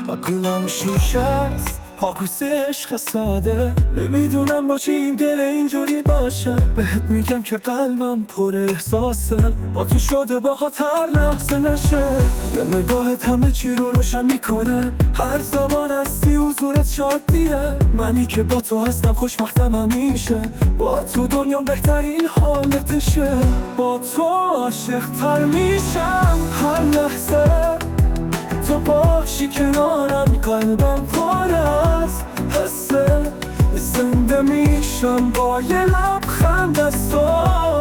و گلم شیشه است پاکوس عشق ساده. نمیدونم با چی این دل اینجوری باشه، بهت میگم که قلبم پر احساسه، با تو شده باهات هر لحظه نشه. به نگاهت همه چی رو روشن میکنه، هر زمان هستی حضورت شادیه. منی که با تو هستم خوشبختم همیشه، با تو دنیا بهترین حالتشه. با تو عاشق‌تر میشم هر لحظه، تو باشی کنارم قلبم پر از حسه. زنده میشم با یه لبخند از تو،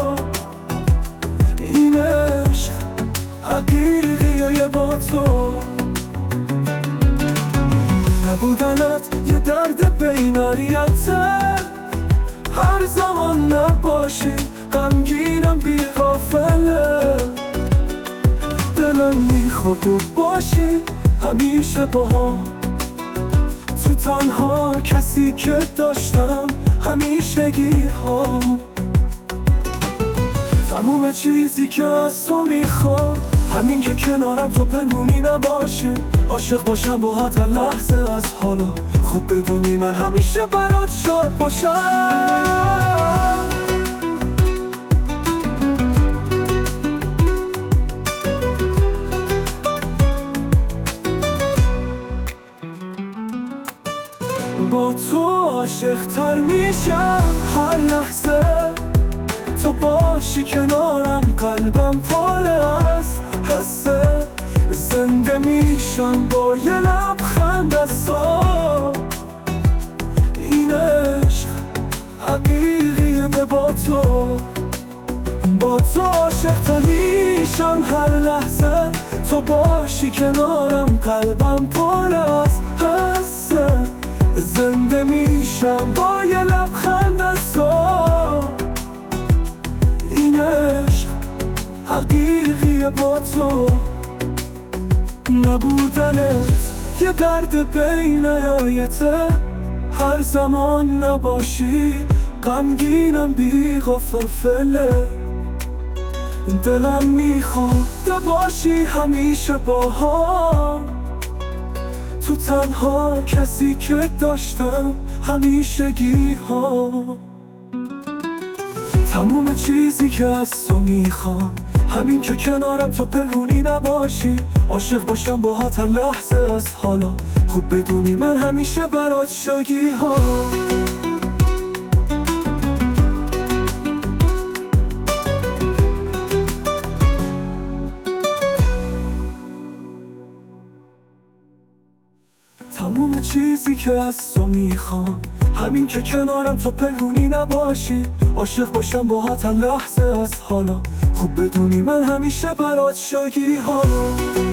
این عشق حقیقیه با تو. نبودنت یه درد بی‌نهایته، هر زمان نباشی غمگینم بی غافله. دلم میخواد تو باشی همیشه باهام، تو تنها کسی که داشتم همیشگی ها. تموم چیزی که از تو میخوام همین که کنارم تو پنهونی نباشی. عاشق باشم با هر لحظه از حالا، خوب بدونی من همیشه برات شاد باشم. با تو عاشق‌تر میشم هر لحظه، تو باشی کنارم قلبم پر از حسه. زنده میشم با یه لبخند از تو، این عشق حقیقیه با تو. با تو عاشق‌تر میشم هر لحظه، تو باشی کنارم قلبم پر از حسه. زنده میشم با یه لبخند از تو، این عشق حقیقیه با تو. نبودنت یه درد بی‌نهایته، هر زمان نباشی غمگینم بی غافله. دلم میخواد باشی همیشه باهام، تو تنها کسی که داشتم همیشگی ها. تموم چیزی که از تو میخوام همین که کنارم تو پنهونی نباشی. عاشق باشم با هر لحظه از حالا، خوب بدونی من همیشه برات شاگی ها. تموم چیزی که از تو میخوام همین که کنارم تو پنهونی نباشی. عاشق باشم با هر لحظه از حالا، خوب بدونی من همیشه برات شاگی ها.